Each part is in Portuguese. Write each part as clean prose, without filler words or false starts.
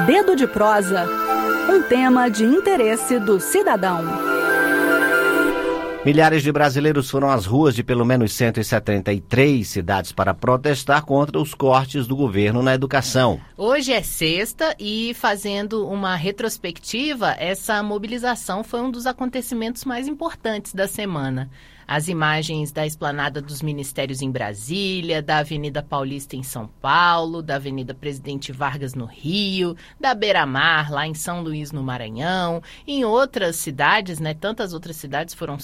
Dedo de Prosa, um tema de interesse do cidadão. Milhares de brasileiros foram às ruas de pelo menos 173 cidades para protestar contra os cortes do governo na educação. Hoje é sexta e, fazendo uma retrospectiva, essa mobilização foi um dos acontecimentos mais importantes da semana. As imagens da Esplanada dos Ministérios em Brasília, da Avenida Paulista em São Paulo, da Avenida Presidente Vargas no Rio, da Beira-Mar lá em São Luís no Maranhão, em outras cidades, tantas outras cidades, foram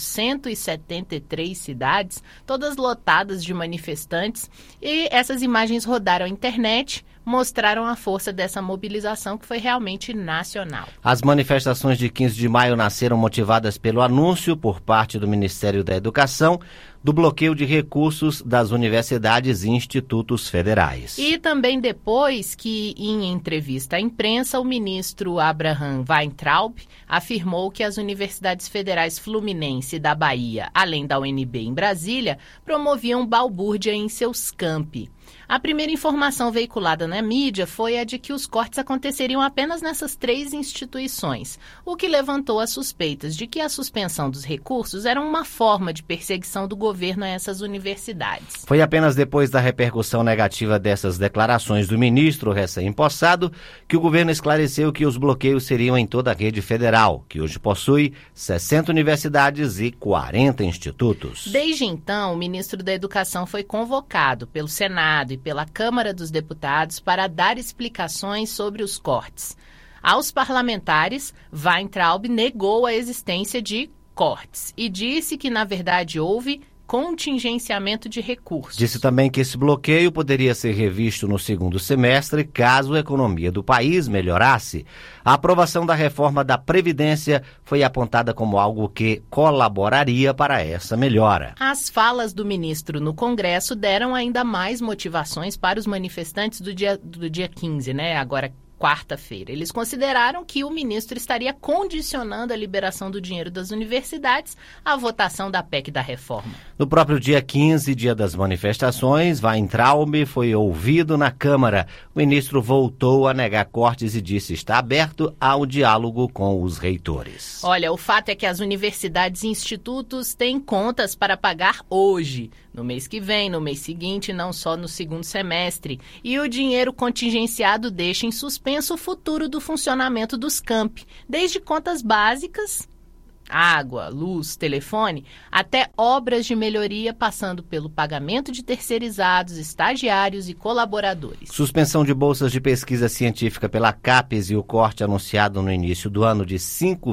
173 cidades, todas lotadas de manifestantes, e essas imagens rodaram a internet, mostraram a força dessa mobilização que foi realmente nacional. As manifestações de 15 de maio nasceram motivadas pelo anúncio por parte do Ministério da Educação do bloqueio de recursos das universidades e institutos federais. E também depois que, em entrevista à imprensa, o ministro Abraham Weintraub afirmou que as universidades federais Fluminense e da Bahia, além da UNB em Brasília, promoviam balbúrdia em seus campi. A primeira informação veiculada na mídia foi a de que os cortes aconteceriam apenas nessas 3 instituições, o que levantou as suspeitas de que a suspensão dos recursos era uma forma de perseguição do governo a essas universidades. Foi apenas depois da repercussão negativa dessas declarações do ministro recém-impossado que o governo esclareceu que os bloqueios seriam em toda a rede federal, que hoje possui 60 universidades e 40 institutos. Desde então, o ministro da Educação foi convocado pelo Senado e pela Câmara dos Deputados para dar explicações sobre os cortes. Aos parlamentares, Weintraub negou a existência de cortes e disse que, na verdade, houve contingenciamento de recursos. Disse também que esse bloqueio poderia ser revisto no segundo semestre caso a economia do país melhorasse. A aprovação da reforma da Previdência foi apontada como algo que colaboraria para essa melhora. As falas do ministro no Congresso deram ainda mais motivações para os manifestantes do dia 15, agora quarta-feira. Eles consideraram que o ministro estaria condicionando a liberação do dinheiro das universidades à votação da PEC da reforma. No próprio dia 15, dia das manifestações, Weintraub foi ouvido na Câmara. O ministro voltou a negar cortes e disse estar aberto ao diálogo com os reitores. Olha, o fato é que as universidades e institutos têm contas para pagar hoje, no mês que vem, no mês seguinte, não só no segundo semestre. E o dinheiro contingenciado deixa em suspenso o futuro do funcionamento dos campi, desde contas básicas, água, luz, telefone, até obras de melhoria, passando pelo pagamento de terceirizados, estagiários e colaboradores. Suspensão de bolsas de pesquisa científica pela CAPES e o corte anunciado no início do ano de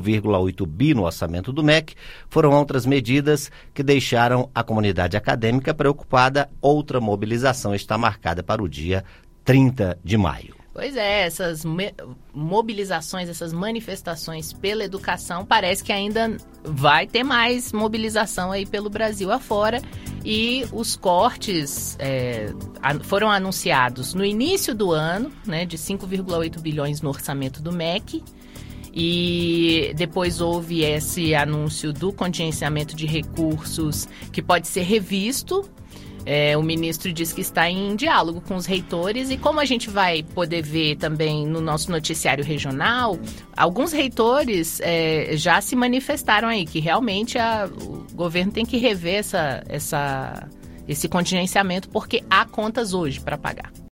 5,8 bi no orçamento do MEC foram outras medidas que deixaram a comunidade acadêmica preocupada. Outra mobilização está marcada para o dia 30 de maio. Pois é, essas mobilizações, essas manifestações pela educação, parece que ainda vai ter mais mobilização aí pelo Brasil afora. E os cortes foram anunciados no início do ano, de 5,8 bilhões no orçamento do MEC. E depois houve esse anúncio do contingenciamento de recursos que pode ser revisto. O ministro diz que está em diálogo com os reitores e, como a gente vai poder ver também no nosso noticiário regional, alguns reitores já se manifestaram aí que realmente o governo tem que rever esse contingenciamento porque há contas hoje para pagar.